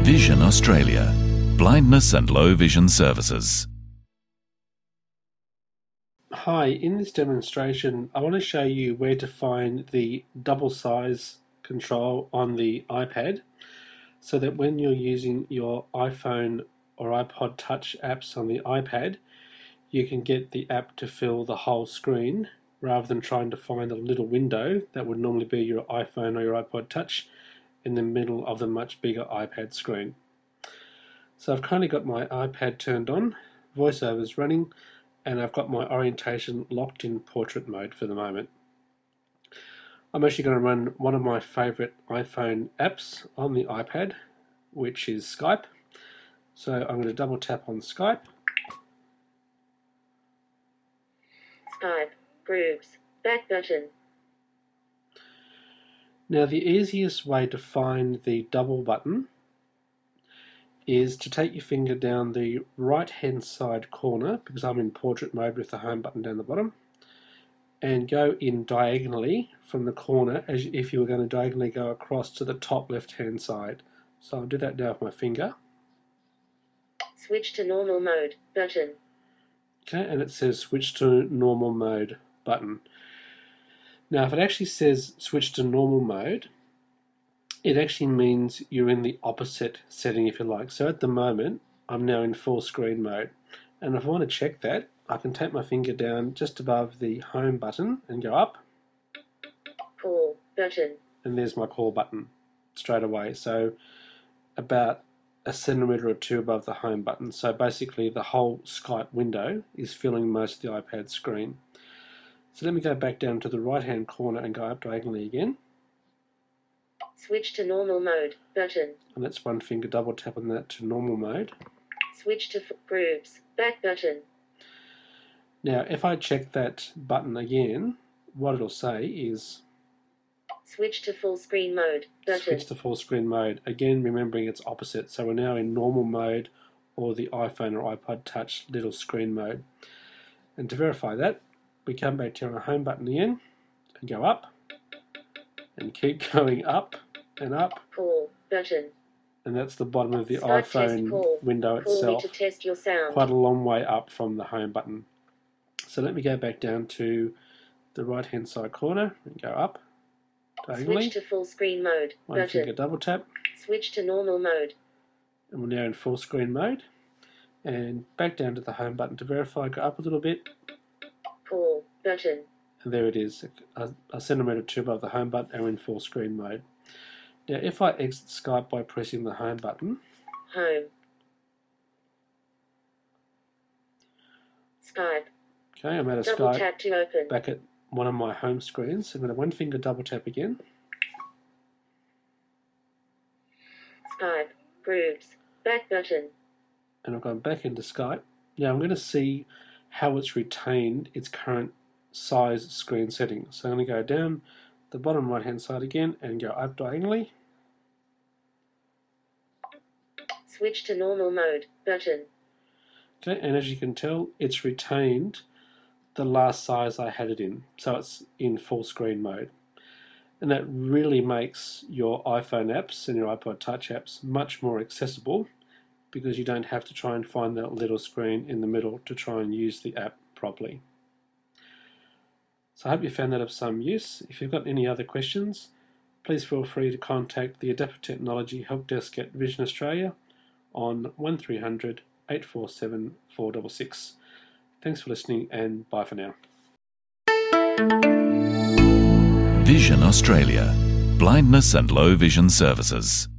Vision Australia. Blindness and low vision services. Hi, in this demonstration I want to show you where to find the double size control on the iPad so that when you're using your iPhone or iPod Touch apps on the iPad, you can get the app to fill the whole screen rather than trying to find a little window that would normally be your iPhone or your iPod Touch in the middle of the much bigger iPad screen. So I've currently got my iPad turned on, VoiceOver is running, and I've got my orientation locked in portrait mode for the moment. I'm actually going to run one of my favourite iPhone apps on the iPad, which is Skype. So I'm going to double tap on Skype. Skype, groups, back button. Now the easiest way to find the double button is to take your finger down the right hand side corner, because I'm in portrait mode with the home button down the bottom, and go in diagonally from the corner as if you were going to diagonally go across to the top left hand side. So I'll do that now with my finger. Switch to normal mode button. Okay, and it says switch to normal mode button. Now if it actually says switch to normal mode, it actually means you're in the opposite setting, if you like. So at the moment I'm now in full screen mode, and if I want to check that, I can take my finger down just above the home button and go up. Call button. And there's my call button straight away. So about a centimetre or two above the home button. So basically the whole Skype window is filling most of the iPad screen. So let me go back down to the right hand corner and go up diagonally again. Switch to normal mode button. And that's one finger double tap on that to normal mode. Switch to groups, back button. Now if I check that button again, what it'll say is switch to full screen mode button. Switch to full screen mode. Again, remembering it's opposite. So we're now in normal mode or the iPhone or iPod Touch little screen mode. And to verify that, we come back to our home button again and go up and keep going up and up. Call button. And that's the bottom of the Skype iPhone window call itself. Me to test your sound. Quite a long way up from the home button. So let me go back down to the right hand side corner and go up diagonally. Switch to full screen mode One button. finger double tap. Switch to normal mode. And we're now in full screen mode. And back down to the home button to verify, go up a little bit. Call button. And there it is, a centimetre or two above the home button, and we're in full screen mode. Now if I exit Skype by pressing the home button, home, Skype, okay, I'm out of double Skype, tap to open. back at one of my home screens. I'm going to one finger double tap again. Skype, groups, back button. And I've gone back into Skype. Now I'm going to see how it's retained its current size screen setting. So I'm going to go down the bottom right hand side again and go up diagonally. Switch to normal mode button. Okay, and as you can tell, it's retained the last size I had it in. So it's in full screen mode. And that really makes your iPhone apps and your iPod Touch apps much more accessible, because you don't have to try and find that little screen in the middle to try and use the app properly. So I hope you found that of some use. If you've got any other questions, please feel free to contact the Adaptive Technology Help Desk at Vision Australia on 1300 847 466. Thanks for listening, and bye for now. Vision Australia. Blindness and low vision services.